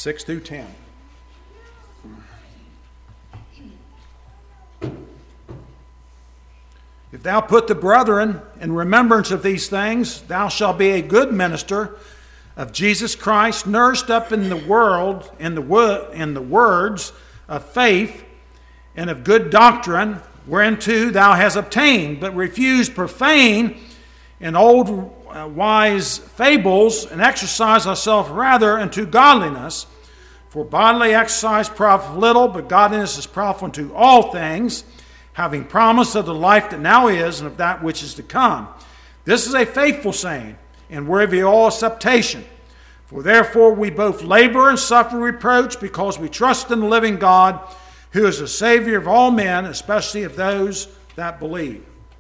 6 through 10. If thou put the brethren in remembrance of these things, thou shalt be a good minister of Jesus Christ, nourished up in the world, in the words of faith and of good doctrine, whereunto thou hast obtained, but refuse profane and old wise fables, and exercise thyself rather unto godliness. For bodily exercise profiteth little, but godliness is profitable unto all things, having promise of the life that now is, and of that which is to come. This is a faithful saying, and worthy of all acceptation. For therefore we both labor and suffer reproach, because we trust in the living God, who is the Savior of all men, especially of those that believe.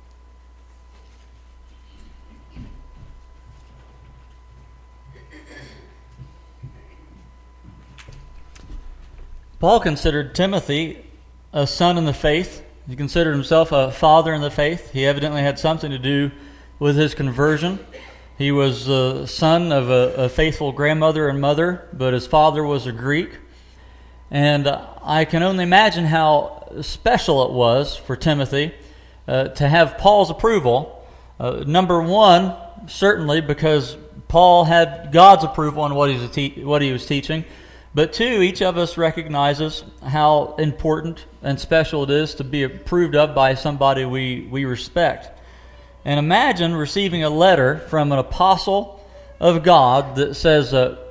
Paul considered Timothy a son in the faith. He considered himself a father in the faith. He evidently had something to do with his conversion. He was the son of a faithful grandmother and mother, but his father was a Greek. And I can only imagine how special it was for Timothy to have Paul's approval. Number one, certainly because Paul had God's approval on what he was teaching. But two, each of us recognizes how important and special it is to be approved of by somebody we respect. And imagine receiving a letter from an apostle of God that says,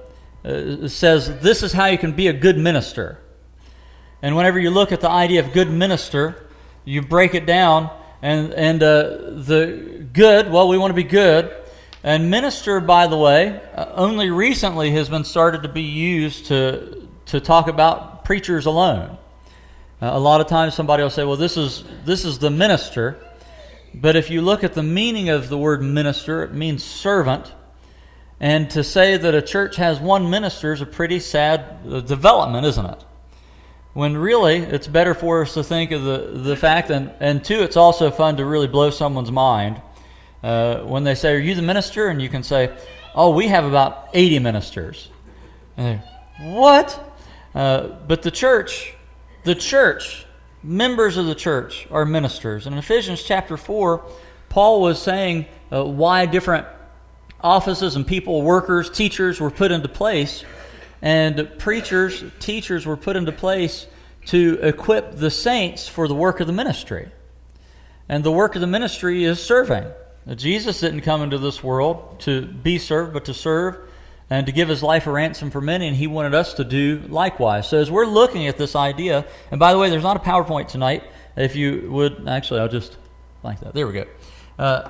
this is how you can be a good minister. And whenever you look at the idea of good minister, you break it down, and the good, well, we want to be good. And minister, by the way, only recently has been started to be used to talk about preachers alone. A lot of times somebody will say, well, this is the minister. But if you look at the meaning of the word minister, it means servant. And to say that a church has one minister is a pretty sad development, isn't it? When really, it's better for us to think of the fact, and two, it's also fun to really blow someone's mind. When they say, are you the minister? And you can say, oh, we have about 80 ministers. And what? But the church, members of the church are ministers. And in Ephesians chapter 4, Paul was saying why different offices and people, workers, teachers were put into place. And preachers, teachers were put into place to equip the saints for the work of the ministry. And the work of the ministry is serving. Jesus didn't come into this world to be served, but to serve and to give his life a ransom for many, and he wanted us to do likewise. So as we're looking at this idea, and by the way, there's not a PowerPoint tonight. If you would, actually, I'll just like that. There we go.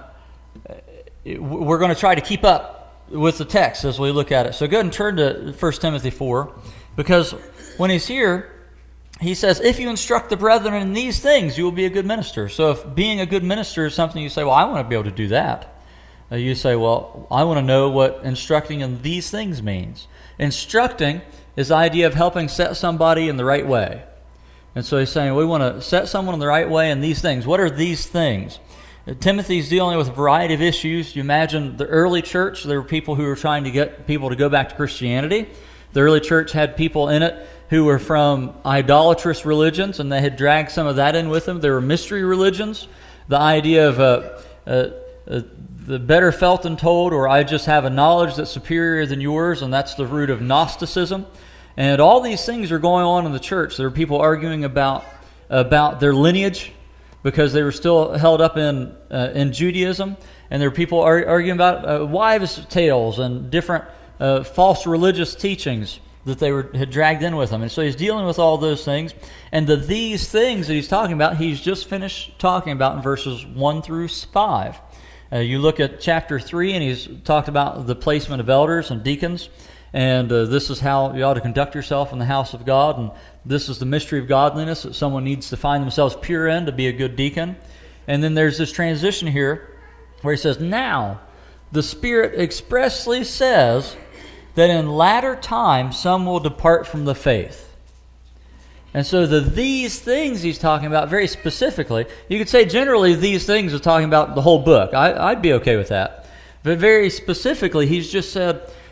We're going to try to keep up with the text as we look at it. So go ahead and turn to 1 Timothy 4, because when he's here, he says, if you instruct the brethren in these things, you will be a good minister. So if being a good minister is something you say, well, I want to be able to do that. You say, well, I want to know what instructing in these things means. Instructing is the idea of helping set somebody in the right way. And so he's saying, we want to set someone in the right way in these things. What are these things? Timothy's dealing with a variety of issues. You imagine the early church, there were people who were trying to get people to go back to Christianity. The early church had people in it who were from idolatrous religions, and they had dragged some of that in with them. There were mystery religions, the idea of the better felt than told, or I just have a knowledge that's superior than yours, and that's the root of Gnosticism. And all these things are going on in the church. There were people arguing about their lineage because they were still held up in Judaism, and there were people arguing about wives' tales and different false religious teachings that they had dragged in with them. And so he's dealing with all those things. And these things that he's talking about, he's just finished talking about in verses 1 through 5. You look at chapter 3, and he's talked about the placement of elders and deacons. And this is how you ought to conduct yourself in the house of God. And this is the mystery of godliness that someone needs to find themselves pure in to be a good deacon. And then there's this transition here where he says, now the Spirit expressly says that in latter times some will depart from the faith. And so these things he's talking about very specifically, you could say generally these things are talking about the whole book. I'd be okay with that. But very specifically, he's just said,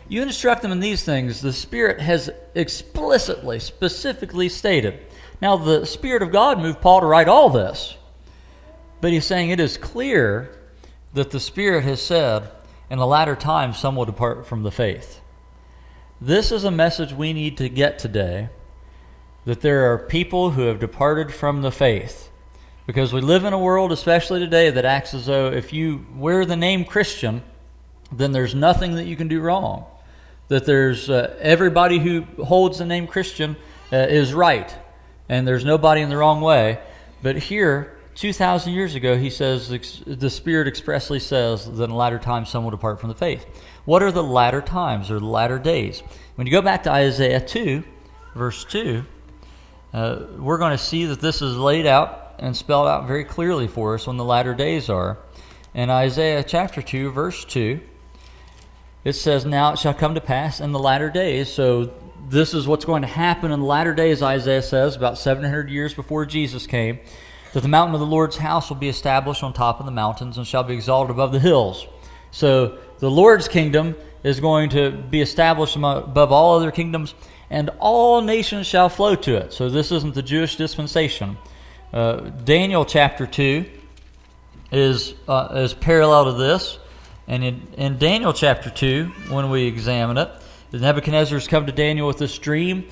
you instruct them in these things, the Spirit has explicitly, specifically stated. Now, the Spirit of God moved Paul to write all this, but he's saying it is clear that the Spirit has said, in the latter times some will depart from the faith. This is a message we need to get today, that there are people who have departed from the faith. Because we live in a world, especially today, that acts as though if you wear the name Christian, then there's nothing that you can do wrong. That there's everybody who holds the name Christian is right, and there's nobody in the wrong way. But here, 2,000 years ago, he says, the Spirit expressly says that in the latter times some will depart from the faith. What are the latter times, or the latter days? When you go back to Isaiah 2, verse 2, we're going to see that this is laid out and spelled out very clearly for us when the latter days are. In Isaiah chapter 2, verse 2, it says, "Now it shall come to pass in the latter days." So this is what's going to happen in the latter days, Isaiah says, about 700 years before Jesus came, that the mountain of the Lord's house will be established on top of the mountains and shall be exalted above the hills. So the Lord's kingdom is going to be established above all other kingdoms, and all nations shall flow to it. So this isn't the Jewish dispensation. Daniel chapter 2 is parallel to this. And in Daniel chapter 2, when we examine it, Nebuchadnezzar's come to Daniel with this dream.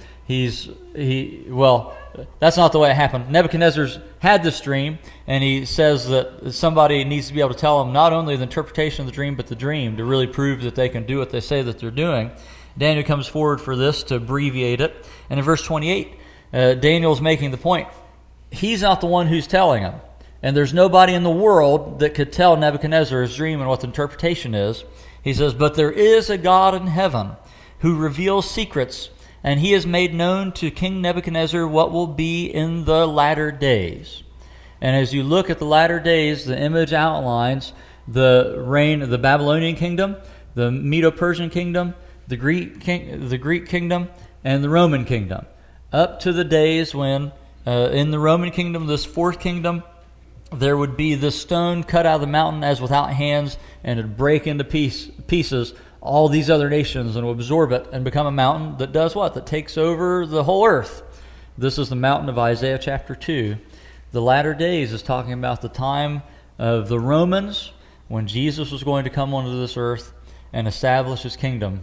Well, that's not the way it happened. Nebuchadnezzar's had this dream, and he says that somebody needs to be able to tell him not only the interpretation of the dream, but the dream, to really prove that they can do what they say that they're doing. Daniel comes forward for this to abbreviate it. And in verse 28, Daniel's making the point. He's not the one who's telling him. And there's nobody in the world that could tell Nebuchadnezzar his dream and what the interpretation is. He says, "But there is a God in heaven who reveals secrets, and he has made known to King Nebuchadnezzar what will be in the latter days." And as you look at the latter days, the image outlines the reign of the Babylonian kingdom, the Medo-Persian kingdom, the Greek kingdom, and the Roman kingdom, up to the days when, in the Roman kingdom, this fourth kingdom, there would be this stone cut out of the mountain as without hands, and it'd break into pieces all these other nations and would absorb it and become a mountain that does what? That takes over the whole earth. This is the mountain of Isaiah chapter 2. The latter days is talking about the time of the Romans, when Jesus was going to come onto this earth and establish his kingdom.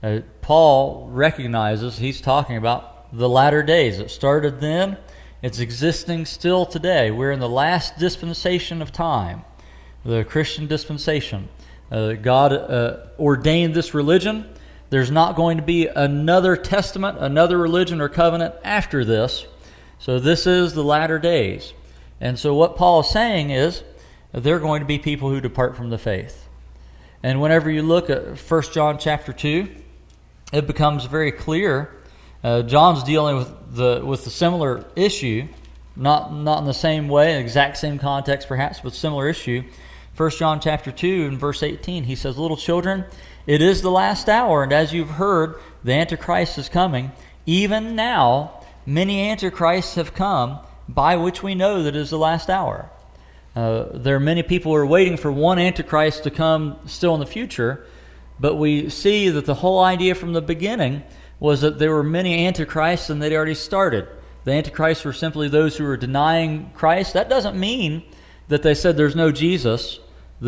Paul recognizes he's talking about the latter days. It started then. It's existing still today. We're in the last dispensation of time, the Christian dispensation. God ordained this religion. There's not going to be another testament, another religion or covenant after this. So this is the latter days. And so what Paul is saying is that there are going to be people who depart from the faith. And whenever you look at 1 John chapter 2, it becomes very clear. John's dealing with the similar issue, not in the same way, exact same context perhaps, but similar issue. 1 John chapter 2 and verse 18, he says, "Little children, it is the last hour, and as you've heard, the Antichrist is coming. Even now, many Antichrists have come, by which we know that it is the last hour." There are many people who are waiting for one Antichrist to come still in the future, but we see that the whole idea from the beginning was that there were many Antichrists and they'd already started. The Antichrists were simply those who were denying Christ. That doesn't mean that they said there's no Jesus.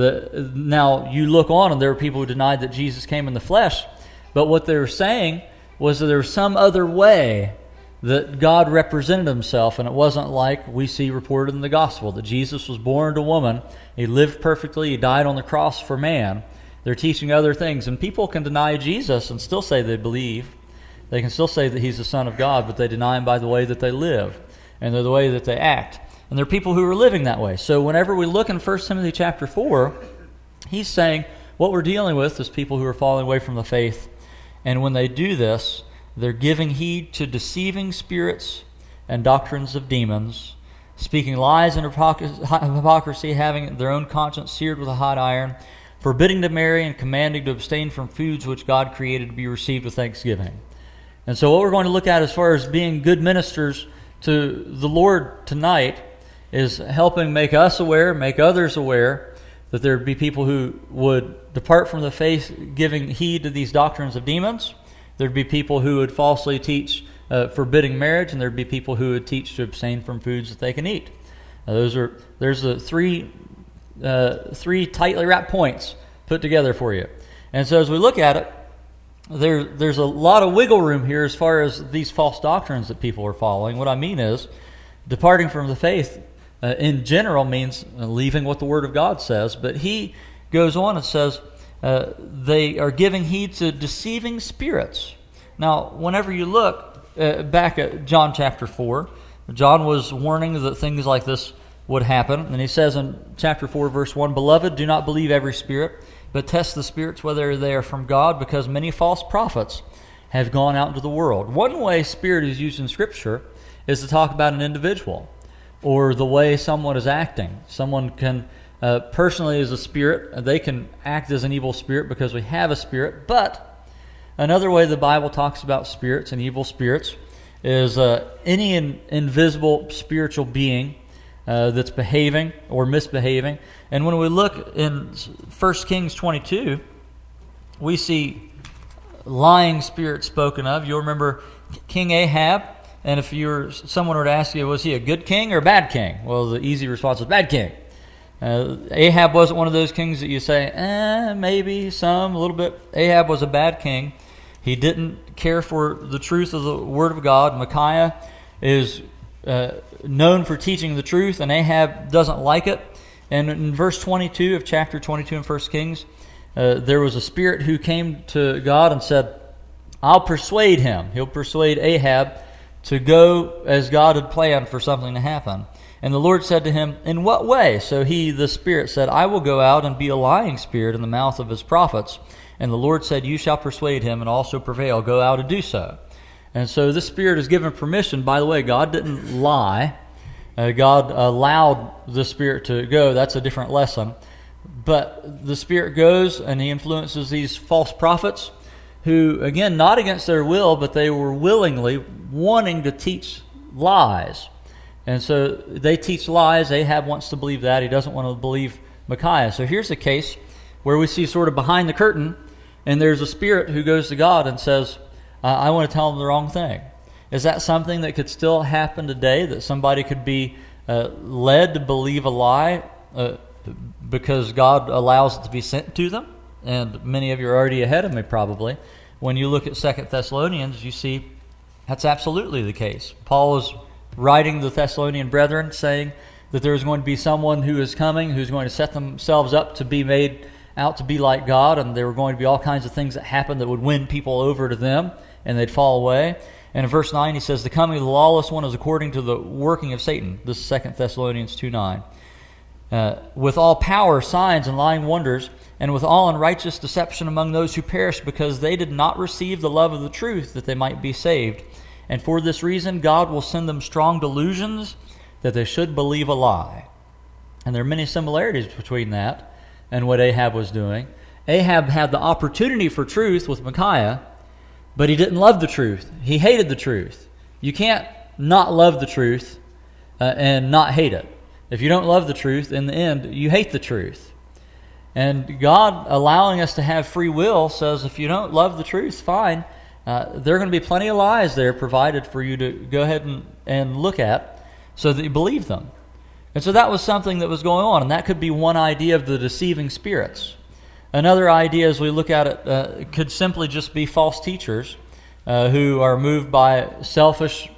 Now, you look on and there were people who denied that Jesus came in the flesh, but what they were saying was that there was some other way that God represented himself, and it wasn't like we see reported in the gospel, that Jesus was born to woman, he lived perfectly, he died on the cross for man. They're teaching other things, and people can deny Jesus and still say they believe. They can still say that he's the Son of God, but they deny him by the way that they live and the way that they act. And there are people who are living that way. So whenever we look in 1 Timothy chapter 4, he's saying what we're dealing with is people who are falling away from the faith. And when they do this, they're giving heed to deceiving spirits and doctrines of demons, speaking lies and hypocrisy, having their own conscience seared with a hot iron, forbidding to marry and commanding to abstain from foods which God created to be received with thanksgiving. And so what we're going to look at as far as being good ministers to the Lord tonight is helping make us aware, make others aware that there would be people who would depart from the faith giving heed to these doctrines of demons. There'd be people who would falsely teach forbidding marriage, and there'd be people who would teach to abstain from foods that they can eat. There's the three tightly wrapped points put together for you. And so as we look at it, there's a lot of wiggle room here as far as these false doctrines that people are following. What I mean is, departing from the faith in general means leaving what the Word of God says. But he goes on and says they are giving heed to deceiving spirits. Now, whenever you look back at John chapter 4, John was warning that things like this would happen. And he says in chapter 4, verse 1, "Beloved, do not believe every spirit, but test the spirits whether they are from God, because many false prophets have gone out into the world." One way spirit is used in Scripture is to talk about an individual or the way someone is acting. Someone can personally as a spirit, they can act as an evil spirit because we have a spirit. But another way the Bible talks about spirits and evil spirits is any invisible spiritual being that's behaving or misbehaving. And when we look in 1 Kings 22, we see lying spirits spoken of. You'll remember King Ahab, and if someone were to ask you, was he a good king or a bad king? Well, the easy response is bad king. Ahab wasn't one of those kings that you say, maybe some, a little bit. Ahab was a bad king. He didn't care for the truth of the Word of God. Micaiah is known for teaching the truth, and Ahab doesn't like it. And in verse 22 of chapter 22 in 1 Kings, there was a spirit who came to God and said, I'll persuade him. He'll persuade Ahab to go as God had planned for something to happen. And the Lord said to him, in what way? So the spirit said, I will go out and be a lying spirit in the mouth of his prophets. And the Lord said, you shall persuade him and also prevail. Go out and do so. And so this spirit is given permission. By the way, God didn't lie. God allowed the spirit to go. That's a different lesson. But the spirit goes and he influences these false prophets who, again, not against their will, but they were willingly wanting to teach lies. And so they teach lies. Ahab wants to believe that. He doesn't want to believe Micaiah. So here's a case where we see sort of behind the curtain, and there's a spirit who goes to God and says, I want to tell them the wrong thing. Is that something that could still happen today, that somebody could be led to believe a lie because God allows it to be sent to them? And many of you are already ahead of me probably. When you look at 2 Thessalonians, you see that's absolutely the case. Paul is writing the Thessalonian brethren saying that there is going to be someone who is coming who's going to set themselves up to be made out to be like God, and there were going to be all kinds of things that happened that would win people over to them, and they'd fall away. And in verse 9 he says, the coming of the lawless one is according to the working of Satan. This is 2 Thessalonians 2:9. With all power, signs, and lying wonders, and with all unrighteous deception among those who perish, because they did not receive the love of the truth, that they might be saved. And for this reason God will send them strong delusions, that they should believe a lie. And there are many similarities between that and what Ahab was doing. Ahab had the opportunity for truth with Micaiah, but he didn't love the truth. He hated the truth. You can't not love the truth and not hate it. If you don't love the truth, in the end, you hate the truth. And God, allowing us to have free will, says if you don't love the truth, fine. There are going to be plenty of lies there provided for you to go ahead and look at so that you believe them. And so that was something that was going on, and that could be one idea of the deceiving spirits. Another idea, as we look at it, could simply just be false teachers who are moved by selfish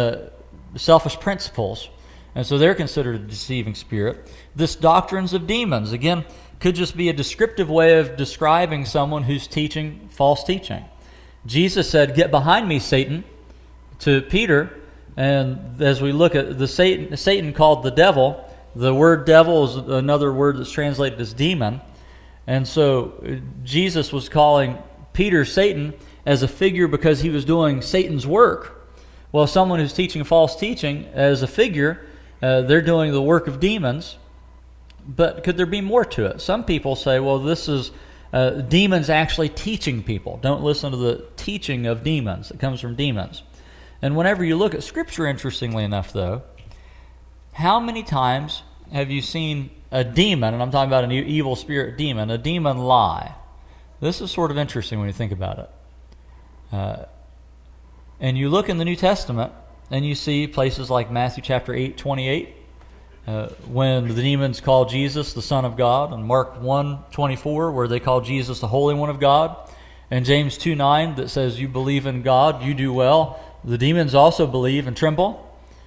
principles, and so they're considered a deceiving spirit. This doctrines of demons, again, could just be a descriptive way of describing someone who's teaching false teaching. Jesus said, "Get behind me, Satan," to Peter. And as we look at the Satan called the devil, the word devil is another word that's translated as demon. And so Jesus was calling Peter Satan as a figure because he was doing Satan's work. Well, someone who's teaching false teaching as a figure, they're doing the work of demons. But could there be more to it? Some people say, well, this is demons actually teaching people. Don't listen to the teaching of demons. It comes from demons. And whenever you look at Scripture, interestingly enough, though, how many times have you seen a demon, and I'm talking about an evil spirit demon, a demon lie. This is sort of interesting when you think about it. And you look in the New Testament, and you see places like Matthew chapter 8:28, when the demons call Jesus the Son of God, and Mark 1:24, where they call Jesus the Holy One of God, and James 2:9 that says, you believe in God, you do well. The demons also believe and tremble.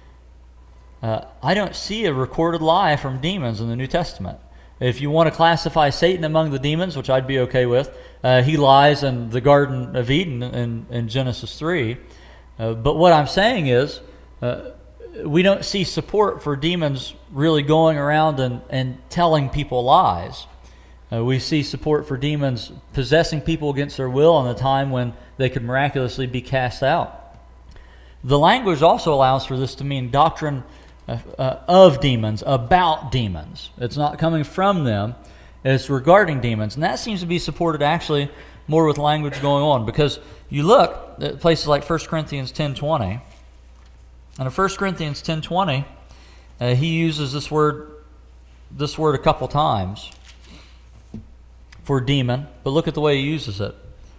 I don't see a recorded lie from demons in the New Testament. If you want to classify Satan among the demons, which I'd be okay with, he lies in the Garden of Eden in Genesis 3. But what I'm saying is, we don't see support for demons really going around and telling people lies. We see support for demons possessing people against their will in the time when they could miraculously be cast out. The language also allows for this to mean doctrine of demons, about demons. It's not coming from them, it's regarding demons. And that seems to be supported actually more with language going on, because you look at places like 1 Corinthians 10:20, and in 1 Corinthians 10:20, he uses this word a couple times for demon, but look at the way he uses it.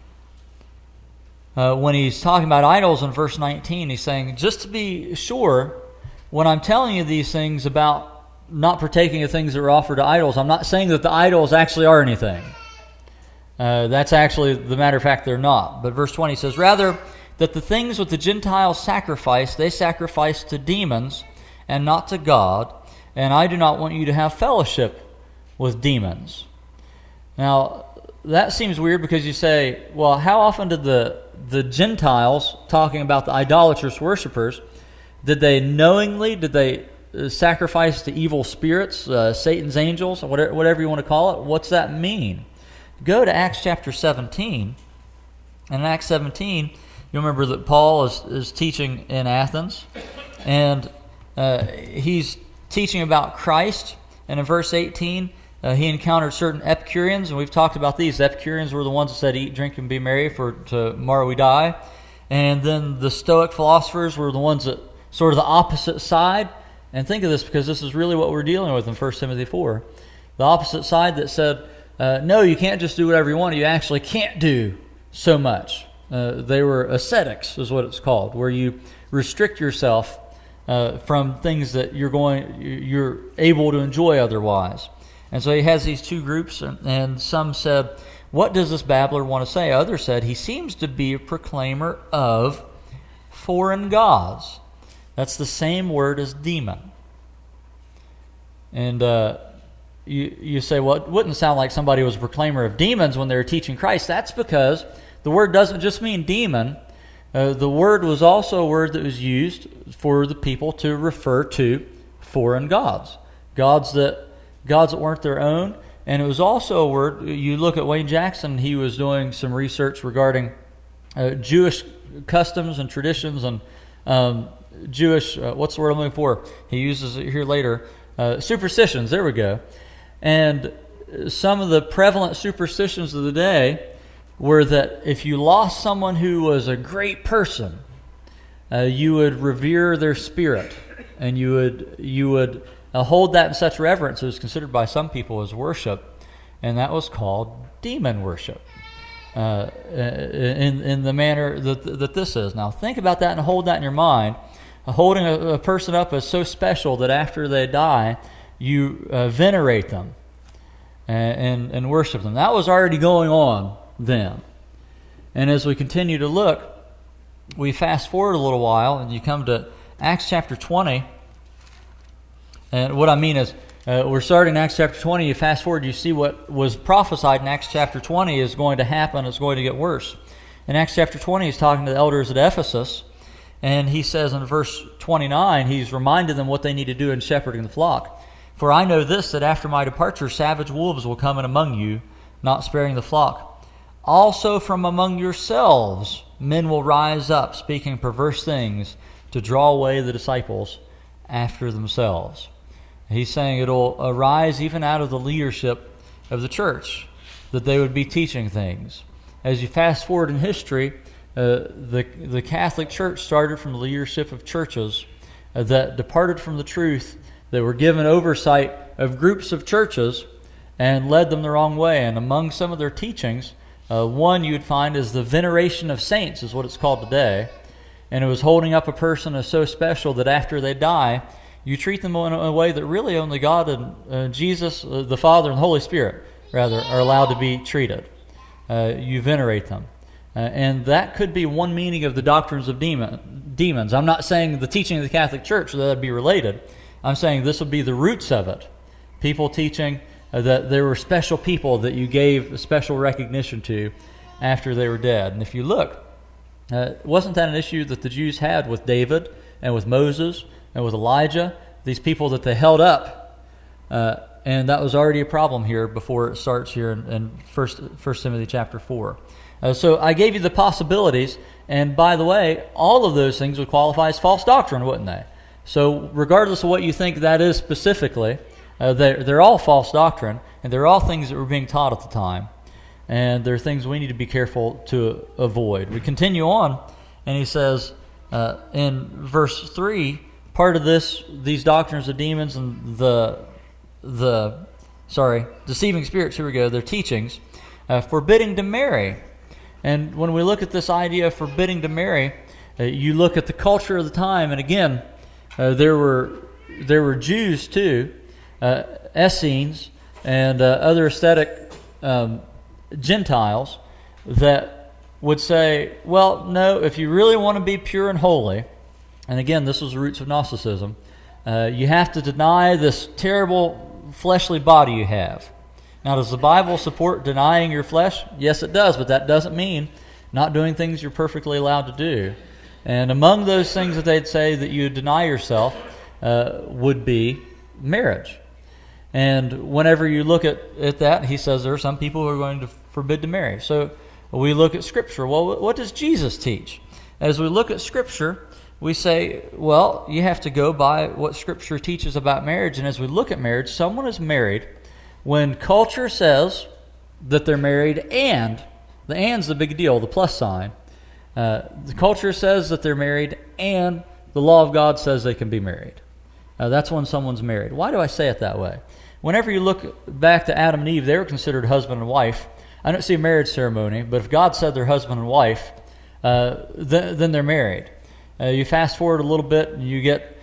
When he's talking about idols in verse 19, he's saying, just to be sure, when I'm telling you these things about not partaking of things that are offered to idols, I'm not saying that the idols actually are anything. That's actually, the matter of fact, they're not. But verse 20 says, rather, that the things which the Gentiles sacrifice, they sacrifice to demons and not to God, and I do not want you to have fellowship with demons. Now, that seems weird, because you say, well, how often did the Gentiles, talking about the idolatrous worshipers, did they sacrifice to evil spirits, Satan's angels, whatever you want to call it? What's that mean? Go to Acts chapter 17. And in Acts 17, you remember that Paul is teaching in Athens, and he's teaching about Christ. And in verse 18, he encountered certain Epicureans, and we've talked about these. The Epicureans were the ones that said, eat, drink, and be merry, for tomorrow we die. And then the Stoic philosophers were the ones that sort of the opposite side. And think of this, because this is really what we're dealing with in 1 Timothy 4. The opposite side that said, no, you can't just do whatever you want. You actually can't do so much. They were ascetics, is what it's called, where you restrict yourself from things that you're able to enjoy otherwise. And so he has these two groups, and some said, what does this babbler want to say? Others said, he seems to be a proclaimer of foreign gods. That's the same word as demon. And you say, well, it wouldn't sound like somebody was a proclaimer of demons when they were teaching Christ. That's because the word doesn't just mean demon. The word was also a word that was used for the people to refer to foreign gods. Gods that weren't their own. And it was also a word, you look at Wayne Jackson, he was doing some research regarding Jewish customs and traditions and Jewish, what's the word I'm looking for? He uses it here later. Superstitions, there we go. And some of the prevalent superstitions of the day were that if you lost someone who was a great person, you would revere their spirit, and you would hold that in such reverence. It was considered by some people as worship, and that was called demon worship. In the manner that this is. Now think about that and hold that in your mind. Holding a person up as so special that after they die, you venerate them and worship them. That was already going on then. And as we continue to look, we fast forward a little while, and you come to Acts chapter 20. And what I mean is, we're starting in Acts chapter 20. You fast forward, you see what was prophesied in Acts chapter 20 is going to happen. It's going to get worse. In Acts chapter 20, he's talking to the elders at Ephesus, and he says in verse 29, he's reminded them what they need to do in shepherding the flock. For I know this, that after my departure, savage wolves will come in among you, not sparing the flock. Also from among yourselves, men will rise up, speaking perverse things, to draw away the disciples after themselves. He's saying it'll arise even out of the leadership of the church, that they would be teaching things. As you fast forward in history, the Catholic Church started from the leadership of churches that departed from the truth that were given oversight of groups of churches and led them the wrong way. And among some of their teachings, one you would find is the veneration of saints, is what it's called today. And it was holding up a person as so special that after they die, you treat them in a way that really only God and Jesus, the Father and the Holy Spirit, rather, are allowed to be treated. You venerate them. And that could be one meaning of the doctrines of demons. I'm not saying the teaching of the Catholic Church that would be related. I'm saying this would be the roots of it. People teaching that there were special people that you gave special recognition to after they were dead. And if you look, wasn't that an issue that the Jews had with David and with Moses and with Elijah? These people that they held up, and that was already a problem here before it starts here in 1 Timothy chapter 4. So I gave you the possibilities, and by the way, all of those things would qualify as false doctrine, wouldn't they? So regardless of what you think that is specifically, they're all false doctrine, and they're all things that were being taught at the time. And they're things we need to be careful to avoid. We continue on, and he says in verse 3, part of these doctrines of demons and deceiving spirits, here we go, their teachings, forbidding to marry. And when we look at this idea of forbidding to marry, you look at the culture of the time, and again, there were Jews too, Essenes and other ascetic Gentiles that would say, well, no, if you really want to be pure and holy, and again, this was the roots of Gnosticism, you have to deny this terrible fleshly body you have. Now, does the Bible support denying your flesh? Yes, it does, but that doesn't mean not doing things you're perfectly allowed to do. And among those things that they'd say that you deny yourself would be marriage. And whenever you look at that, he says there are some people who are going to forbid to marry. So we look at Scripture. Well, what does Jesus teach? As we look at Scripture, we say, well, you have to go by what Scripture teaches about marriage. And as we look at marriage, someone is married when culture says that they're married, and the and's the big deal, the plus sign. The culture says that they're married, and the law of God says they can be married. That's when someone's married. Why do I say it that way? Whenever you look back to Adam and Eve, they were considered husband and wife. I don't see a marriage ceremony, but if God said they're husband and wife, then they're married. You fast forward a little bit, and you get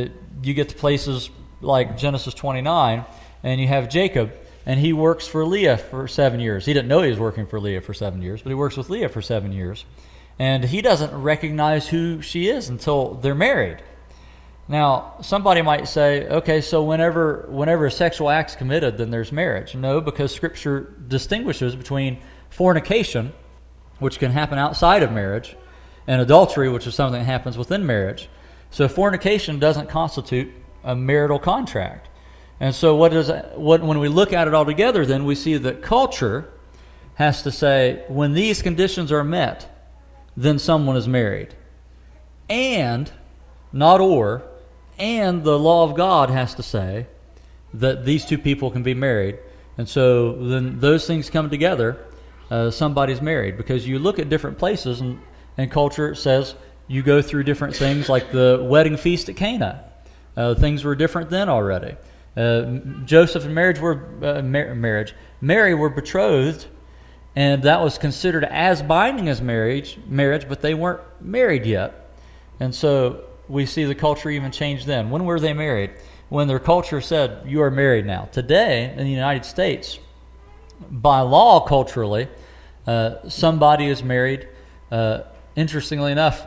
to places like Genesis 29, and you have Jacob, and he works for Leah for 7 years. He didn't know he was working for Leah for 7 years, but he works with Leah for 7 years. And he doesn't recognize who she is until they're married. Now, somebody might say, okay, so whenever a sexual act's committed, then there's marriage. No, because Scripture distinguishes between fornication, which can happen outside of marriage, and adultery, which is something that happens within marriage. So fornication doesn't constitute a marital contract. And so when we look at it all together, then we see that culture has to say, when these conditions are met, then someone is married. And, not or, and the law of God has to say that these two people can be married. And so then those things come together, somebody's married. Because you look at different places, and culture says you go through different things, like the wedding feast at Cana. Things were different then already. Joseph and Mary were betrothed, and that was considered as binding as marriage, but they weren't married yet. And so we see the culture even change then. When were they married? When their culture said, you are married now. Today, in the United States, by law, culturally, somebody is married, interestingly enough,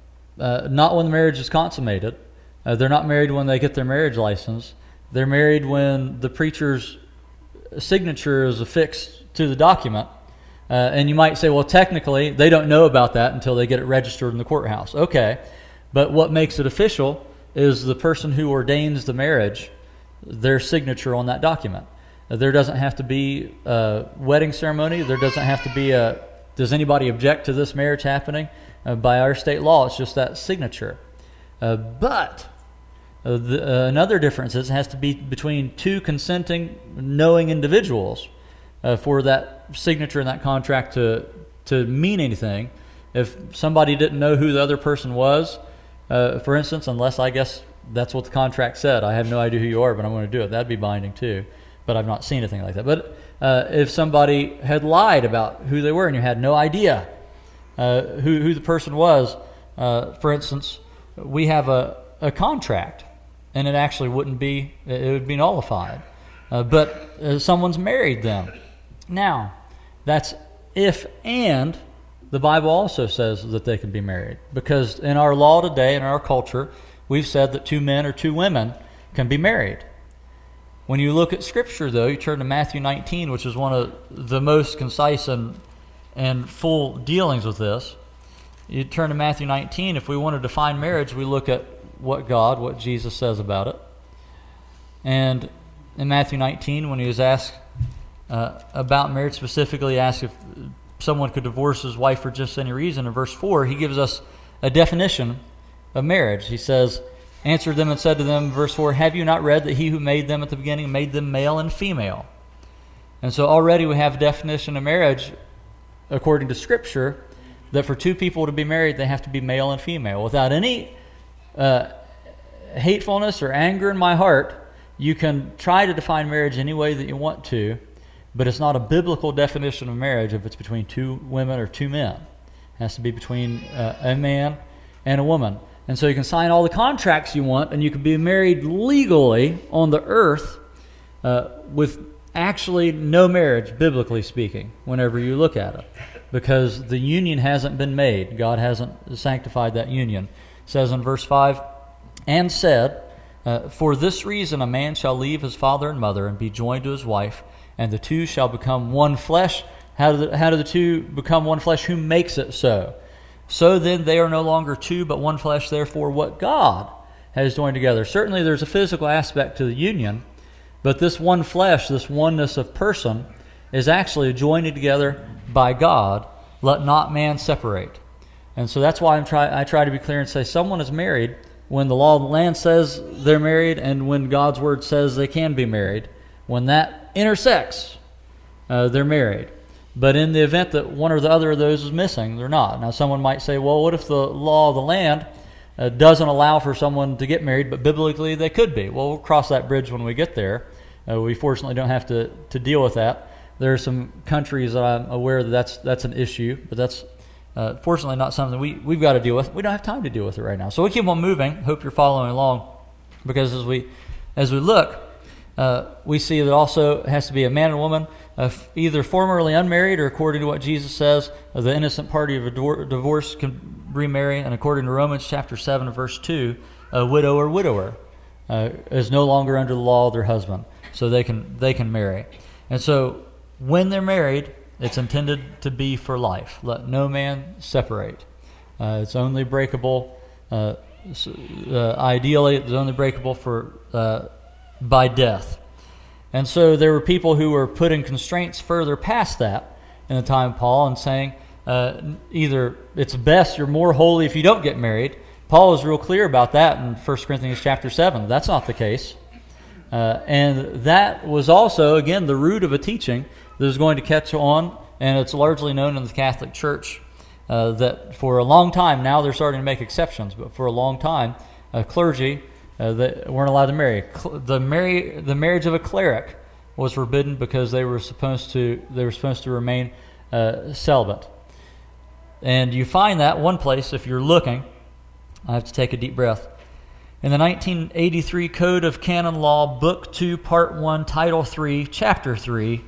not when the marriage is consummated. They're not married when they get their marriage license. They're married when the preacher's signature is affixed to the document. And you might say, well, technically, they don't know about that until they get it registered in the courthouse. Okay, but what makes it official is the person who ordains the marriage, their signature on that document. There doesn't have to be a wedding ceremony. There doesn't have to be does anybody object to this marriage happening? By our state law, it's just that signature. But another difference is it has to be between two consenting, knowing individuals for that signature and that contract to mean anything. If somebody didn't know who the other person was, for instance, unless I guess that's what the contract said. I have no idea who you are, but I'm going to do it. That'd be binding too. But I've not seen anything like that. But if somebody had lied about who they were and you had no idea who the person was, for instance, we have a contract, and it actually wouldn't be, it would be nullified. But someone's married them. Now, that's if and the Bible also says that they can be married. Because in our law today, in our culture, we've said that 2 men or 2 women can be married. When you look at Scripture, though, you turn to Matthew 19, which is one of the most concise and full dealings with this. You turn to Matthew 19. If we want to define marriage, we look at what Jesus says about it. And in Matthew 19, when he was asked about marriage, specifically asked if someone could divorce his wife for just any reason, in verse 4, he gives us a definition of marriage. He says, answered them and said to them, verse 4, have you not read that he who made them at the beginning made them male and female? And so already we have a definition of marriage, according to Scripture, that for 2 people to be married, they have to be male and female. Without any hatefulness or anger in my heart, you can try to define marriage any way that you want to, but it's not a biblical definition of marriage if it's between 2 women or 2 men. It has to be between a man and a woman. And so you can sign all the contracts you want, and you can be married legally on the earth with actually no marriage, biblically speaking, whenever you look at it, because the union hasn't been made. God hasn't sanctified that union. It says in verse 5, and said, for this reason a man shall leave his father and mother and be joined to his wife, and the 2 shall become one flesh. How do the 2 become one flesh? Who makes it so? So then they are no longer 2, but one flesh. Therefore, what God has joined together. Certainly there's a physical aspect to the union, but this one flesh, this oneness of person, is actually joined together by God. Let not man separate. And so that's why I try to be clear and say someone is married when the law of the land says they're married and when God's word says they can be married. When that intersects, they're married. But in the event that one or the other of those is missing, they're not. Now, someone might say, well, what if the law of the land doesn't allow for someone to get married, but biblically they could be? Well, we'll cross that bridge when we get there. We fortunately don't have to deal with that. There are some countries that I'm aware that that's an issue, but that's fortunately not something we've got to deal with. We don't have time to deal with it right now. So we keep on moving. Hope you're following along, because as we look, we see that also it has to be a man and a woman, either formerly unmarried or, according to what Jesus says, the innocent party of a divorce can remarry, and according to Romans chapter 7, verse 2, a widow or widower is no longer under the law of their husband, so they can marry. And so when they're married, it's intended to be for life. Let no man separate. It's only breakable, ideally, it's only breakable by death. And so there were people who were putting constraints further past that in the time of Paul and saying either it's best, you're more holy if you don't get married. Paul is real clear about that in 1 Corinthians chapter 7. That's not the case. And that was also, again, the root of a teaching that was going to catch on, and it's largely known in the Catholic Church that for a long time, now they're starting to make exceptions, but for a long time, clergy that weren't allowed to marry. The marriage of a cleric was forbidden because they were supposed to remain celibate. And you find that one place, if you're looking, I have to take a deep breath. In the 1983 Code of Canon Law, Book 2, Part 1, Title 3, Chapter 3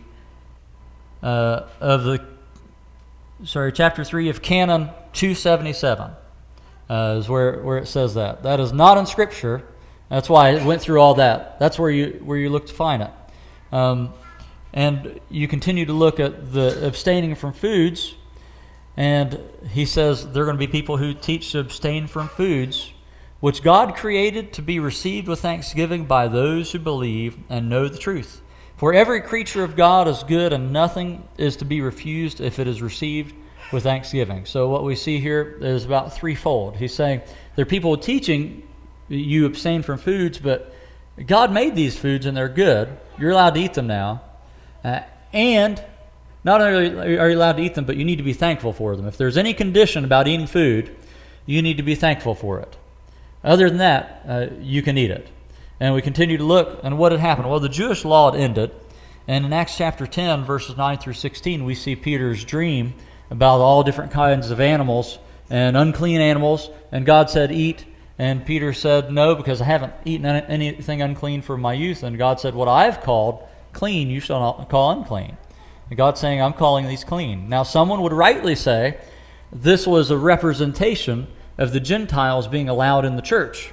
Chapter 3 of Canon 277 is where it says that. That is not in Scripture. That's why it went through all that. That's where you look to find it. And you continue to look at the abstaining from foods, and he says there are going to be people who teach to abstain from foods which God created to be received with thanksgiving by those who believe and know the truth. For every creature of God is good, and nothing is to be refused if it is received with thanksgiving. So what we see here is about threefold. He's saying there are people teaching you abstain from foods, but God made these foods and they're good. You're allowed to eat them now. And not only are you allowed to eat them, but you need to be thankful for them. If there's any condition about eating food, you need to be thankful for it. Other than that, you can eat it. And we continue to look, and what had happened? Well, the Jewish law had ended, and in Acts chapter 10, verses 9 through 16, we see Peter's dream about all different kinds of animals and unclean animals, and God said, eat, and Peter said, no, because I haven't eaten anything unclean from my youth, and God said, what I've called clean, you shall not call unclean. And God's saying, I'm calling these clean. Now, someone would rightly say this was a representation of the Gentiles being allowed in the church.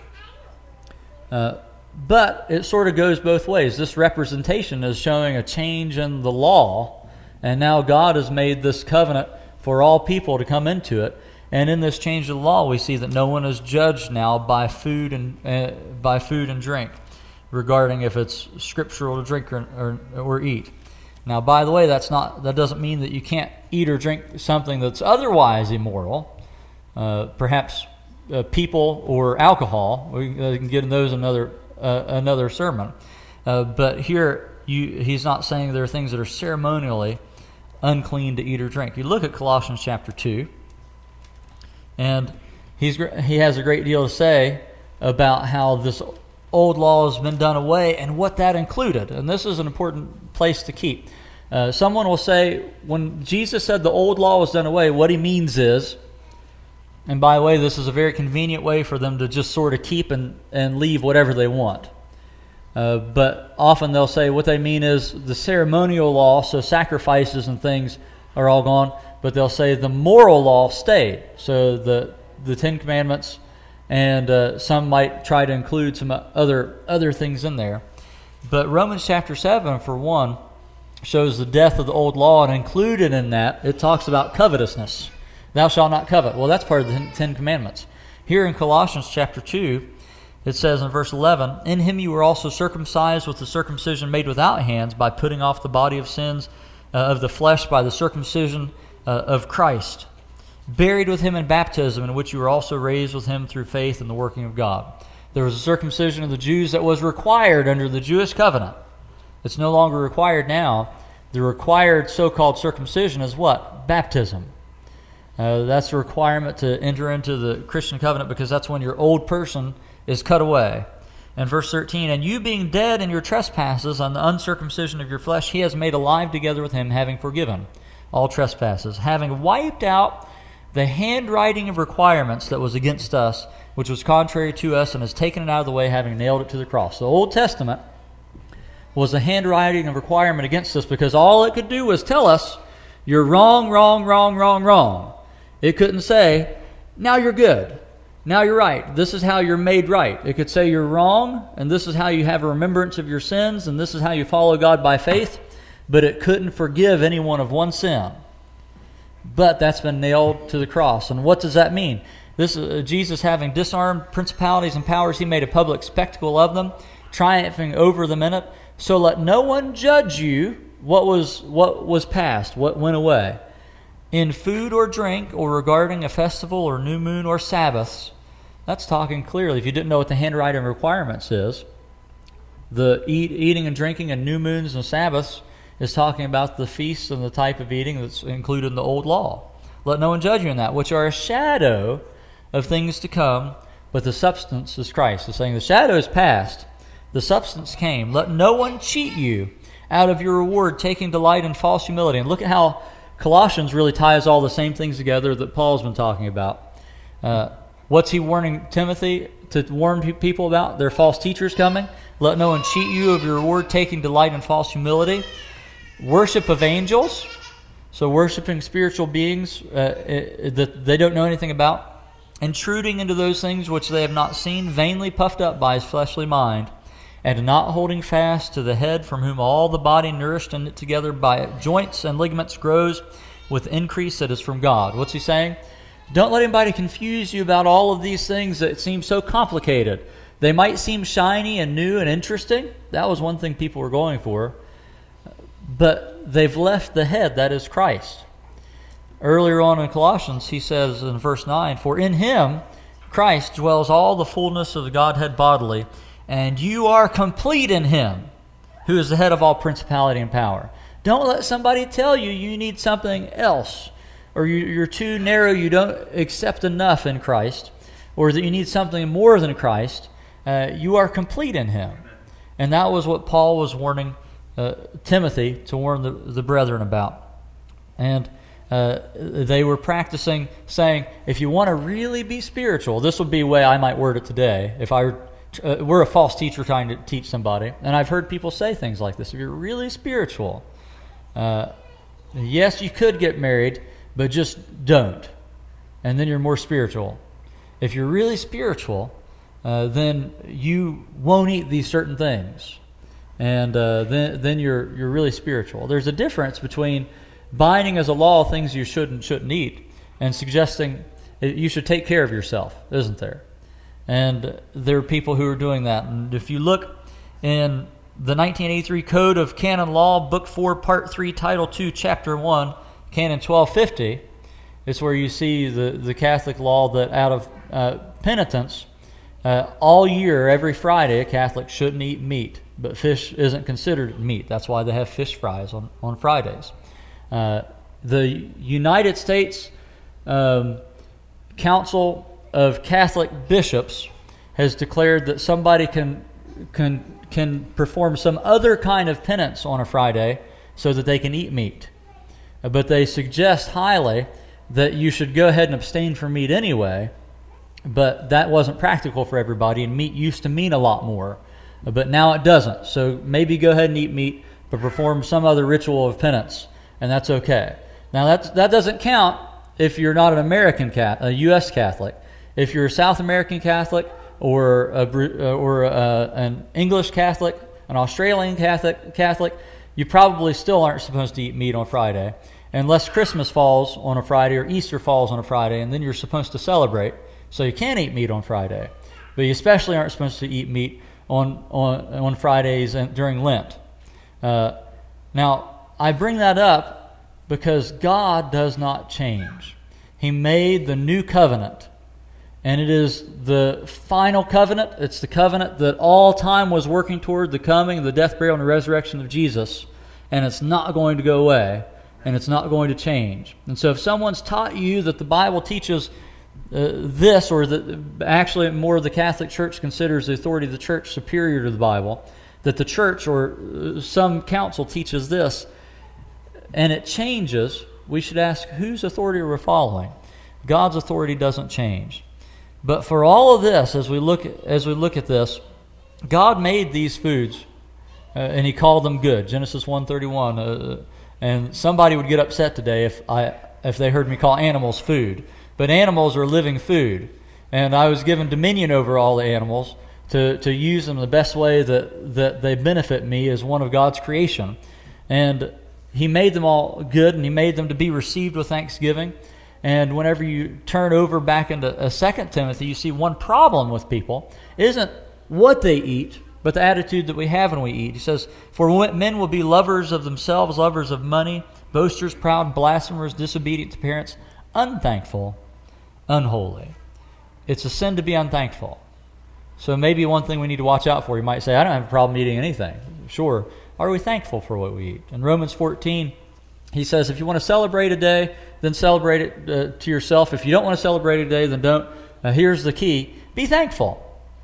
But it sort of goes both ways. This representation is showing a change in the law, and now God has made this covenant for all people to come into it. And in this change of the law, we see that no one is judged now by food and drink, regarding if it's scriptural to drink or eat. Now, by the way, that doesn't mean that you can't eat or drink something that's otherwise immoral, perhaps people or alcohol. We can get into those another sermon. But here, he's not saying there are things that are ceremonially unclean to eat or drink. You look at Colossians chapter 2, and he has a great deal to say about how this old law has been done away and what that included. And this is an important place to keep. Someone will say, when Jesus said the old law was done away, what he means is, and by the way, this is a very convenient way for them to just sort of keep and leave whatever they want. But often they'll say what they mean is the ceremonial law, so sacrifices and things are all gone, but they'll say the moral law stayed. So the Ten Commandments, and some might try to include some other things in there. But Romans chapter 7, for one, shows the death of the old law, and included in that, it talks about covetousness. Thou shalt not covet. Well, that's part of the Ten Commandments. Here in Colossians chapter 2, it says in verse 11, in him you were also circumcised with the circumcision made without hands, by putting off the body of sins of the flesh by the circumcision of Christ, buried with him in baptism, in which you were also raised with him through faith in the working of God. There was a circumcision of the Jews that was required under the Jewish covenant. It's no longer required now. The required so-called circumcision is what? Baptism. That's a requirement to enter into the Christian covenant, because that's when your old person is cut away. And verse 13, and you being dead in your trespasses on the uncircumcision of your flesh, he has made alive together with him, having forgiven all trespasses, having wiped out the handwriting of requirements that was against us, which was contrary to us, and has taken it out of the way, having nailed it to the cross. The Old Testament was a handwriting of requirement against us, because all it could do was tell us, you're wrong, wrong, wrong, wrong, wrong. It couldn't say, now you're good. Now you're right. This is how you're made right. It could say you're wrong, and this is how you have a remembrance of your sins, and this is how you follow God by faith. But it couldn't forgive anyone of one sin. But that's been nailed to the cross. And what does that mean? This is Jesus, having disarmed principalities and powers, he made a public spectacle of them, triumphing over them in it. So let no one judge you what was past, what went away, in food or drink, or regarding a festival or new moon or Sabbaths. That's talking clearly. If you didn't know what the handwriting requirements is, the eating and drinking and new moons and Sabbaths is talking about the feasts and the type of eating that's included in the old law. Let no one judge you in that, which are a shadow of things to come, but the substance is Christ. It's saying the shadow is past, the substance came. Let no one cheat you out of your reward, taking delight in false humility. And look at how Colossians really ties all the same things together that Paul's been talking about. What's he warning Timothy to warn people about? There are false teachers coming. Let no one cheat you of your reward, taking delight in false humility. Worship of angels, so worshiping spiritual beings that they don't know anything about. Intruding into those things which they have not seen, vainly puffed up by his fleshly mind, and not holding fast to the head, from whom all the body, nourished and knit together by joints and ligaments, grows with increase that is from God. What's he saying? Don't let anybody confuse you about all of these things that seem so complicated. They might seem shiny and new and interesting. That was one thing people were going for. But they've left the head, that is Christ. Earlier on in Colossians, he says in verse 9, for in him, Christ, dwells all the fullness of the Godhead bodily, and you are complete in him, who is the head of all principality and power. Don't let somebody tell you you need something else, or you're too narrow, you don't accept enough in Christ. or that you need something more than Christ, you are complete in Him. And that was what Paul was warning Timothy to warn the brethren about. And they were practicing saying, if you want to really be spiritual, this would be the way I might word it today. If we're a false teacher trying to teach somebody, and I've heard people say things like this. If you're really spiritual, yes, you could get married, but just don't. And then you're more spiritual. If you're really spiritual, then you won't eat these certain things. And then you're really spiritual. There's a difference between binding as a law things you shouldn't eat and suggesting you should take care of yourself, isn't there? And there are people who are doing that. And if you look in the 1983 Code of Canon Law, Book 4, Part 3, Title 2, Chapter 1, Canon 1250, it's where you see the Catholic law that out of penitence, all year, every Friday, a Catholic shouldn't eat meat. But fish isn't considered meat. That's why they have fish fries on Fridays. The United States Council of Catholic Bishops has declared that somebody can perform some other kind of penance on a Friday so that they can eat meat. But they suggest highly that you should go ahead and abstain from meat anyway, but that wasn't practical for everybody, and meat used to mean a lot more. But now it doesn't. So maybe go ahead and eat meat, but perform some other ritual of penance, and that's okay. Now that doesn't count if you're not an American a U.S. Catholic. If you're a South American Catholic or an English Catholic, an Australian Catholic, you probably still aren't supposed to eat meat on Friday, unless Christmas falls on a Friday or Easter falls on a Friday, and then you're supposed to celebrate. So you can eat meat on Friday, but you especially aren't supposed to eat meat on Fridays and during Lent. Now, I bring that up because God does not change. He made the new covenant, and it is the final covenant. It's the covenant that all time was working toward the coming, the death, burial, and the resurrection of Jesus, and it's not going to go away, and it's not going to change. And so if someone's taught you that the Bible teaches this, or that actually more of the Catholic Church considers the authority of the Church superior to the Bible, that the Church or some council teaches this, and it changes, we should ask, whose authority are we following? God's authority doesn't change. But for all of this, as we look at this, God made these foods, and He called them good. Genesis 1:31. And somebody would get upset today if they heard me call animals food. But animals are living food, and I was given dominion over all the animals to use them the best way that they benefit me as one of God's creation. And He made them all good, and He made them to be received with thanksgiving. And whenever you turn over back into 2 Timothy, you see one problem with people isn't what they eat, but the attitude that we have when we eat. He says, "For men will be lovers of themselves, lovers of money, boasters, proud, blasphemers, disobedient to parents, unthankful, unholy." It's a sin to be unthankful. So maybe one thing we need to watch out for. You might say, I don't have a problem eating anything. Sure. Are we thankful for what we eat? In Romans 14, he says, if you want to celebrate a day, then celebrate it to yourself. If you don't want to celebrate a day, then don't. Here's the key. Be thankful.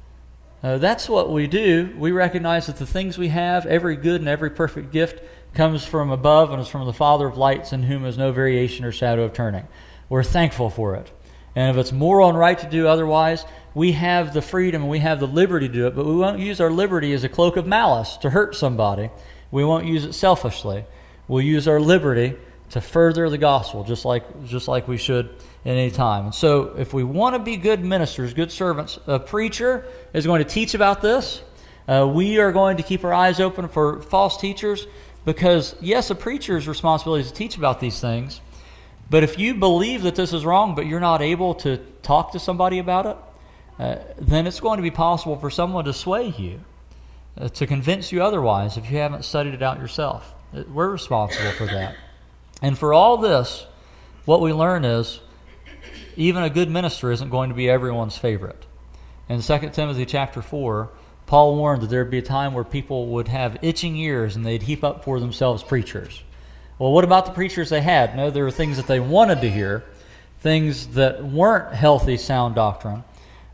That's what we do. We recognize that the things we have, every good and every perfect gift, comes from above and is from the Father of lights, in whom is no variation or shadow of turning. We're thankful for it. And if it's moral and right to do otherwise, we have the freedom and we have the liberty to do it, but we won't use our liberty as a cloak of malice to hurt somebody. We won't use it selfishly. We'll use our liberty to further the gospel, just like we should at any time. And so if we want to be good ministers, good servants, a preacher is going to teach about this. We are going to keep our eyes open for false teachers, because, yes, a preacher's responsibility is to teach about these things. But if you believe that this is wrong, but you're not able to talk to somebody about it, then it's going to be possible for someone to sway you, to convince you otherwise if you haven't studied it out yourself. We're responsible for that. And for all this, what we learn is even a good minister isn't going to be everyone's favorite. In 2 Timothy chapter 4, Paul warned that there would be a time where people would have itching ears and they'd heap up for themselves preachers. Well, what about the preachers they had? No, there were things that they wanted to hear, things that weren't healthy, sound doctrine.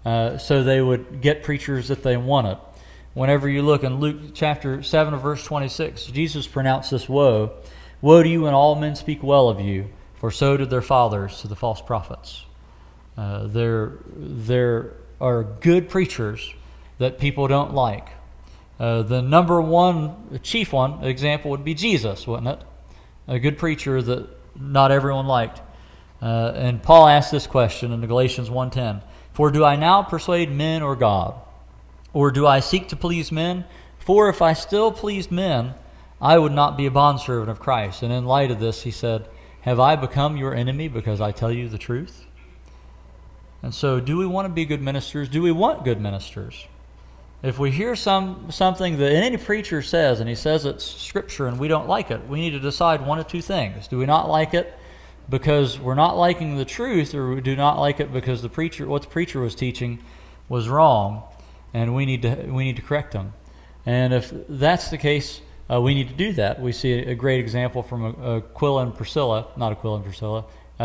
so they would get preachers that they wanted. Whenever you look in Luke chapter 7 verse 26, Jesus pronounced this woe. Woe to you when all men speak well of you, for so did their fathers to the false prophets. There are good preachers that people don't like. The number one, the chief one, example would be Jesus, wouldn't it? A good preacher that not everyone liked. And Paul asked this question in Galatians 1:10. For do I now persuade men or God? Or do I seek to please men? For if I still pleased men, I would not be a bondservant of Christ. And in light of this, he said, have I become your enemy because I tell you the truth? And so, do we want to be good ministers? Do we want good ministers? If we hear something that any preacher says, and he says it's Scripture, and we don't like it, we need to decide one of two things. Do we not like it because we're not liking the truth, or we do not like it because what the preacher was teaching was wrong, and we need to correct them? And if that's the case, we need to do that. We see a great example from Aquila and Priscilla. Not Aquila and Priscilla.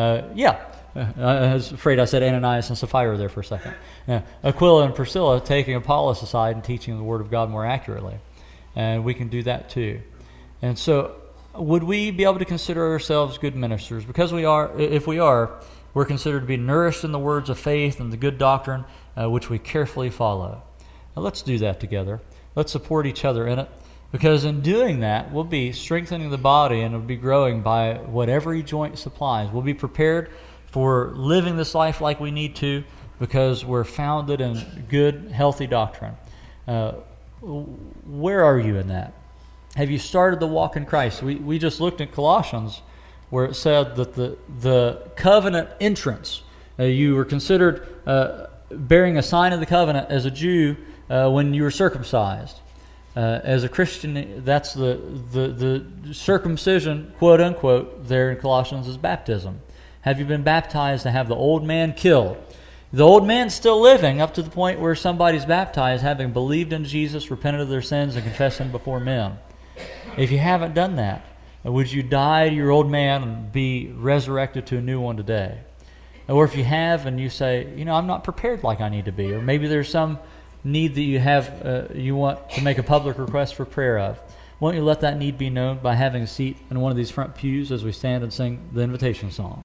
I was afraid I said Ananias and Sapphira there for a second. Aquila and Priscilla taking Apollos aside and teaching the Word of God more accurately. And we can do that too. And so, would we be able to consider ourselves good ministers? Because if we are, we're considered to be nourished in the words of faith and the good doctrine, which we carefully follow. Now let's do that together. Let's support each other in it. Because in doing that, we'll be strengthening the body, and it'll be growing by what every joint supplies. We'll be prepared for living this life like we need to, because we're founded in good, healthy doctrine. Where are you in that? Have you started the walk in Christ? We just looked at Colossians, where it said that the covenant entrance, you were considered bearing a sign of the covenant as a Jew when you were circumcised. As a Christian, that's the circumcision, quote unquote, there in Colossians is baptism. Have you been baptized to have the old man killed? The old man's still living up to the point where somebody's baptized having believed in Jesus, repented of their sins, and confessed Him before men. If you haven't done that, would you die to your old man and be resurrected to a new one today? Or if you have and you say, I'm not prepared like I need to be, or maybe there's some need that you have, you want to make a public request for prayer of, won't you let that need be known by having a seat in one of these front pews as we stand and sing the invitation song?